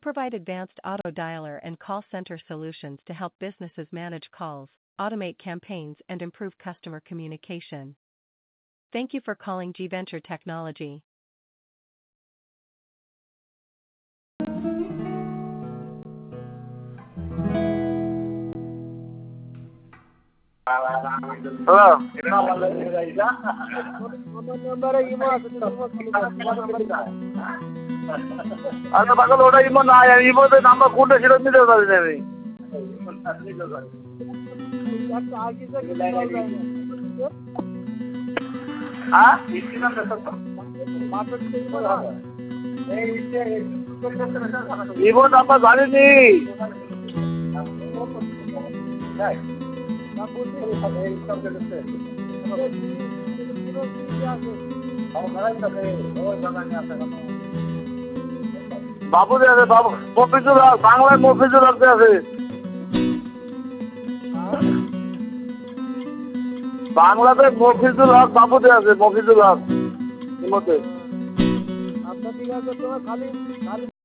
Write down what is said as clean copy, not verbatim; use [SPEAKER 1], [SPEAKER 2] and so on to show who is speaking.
[SPEAKER 1] provide advanced auto dialer and call center solutions to help businesses manage calls, automate campaigns, and improve customer communication. Thank you for calling G-Venture Technology.
[SPEAKER 2] Hello. আচ্ছা পাগল ওটা imo না ইমোতে number কোনটা সেটা নিতে পারি না আমি হ্যাঁ ইমো নাম্বার জানিনি বাবুদে আছে বাবু মফিজুল হক বাংলায় মফিজুল হক আছে বাংলাতে মফিজুল হক বাবুদে আছে মফিজুল হক ইমোতে আচ্ছা ঠিক আছে তোমার খালি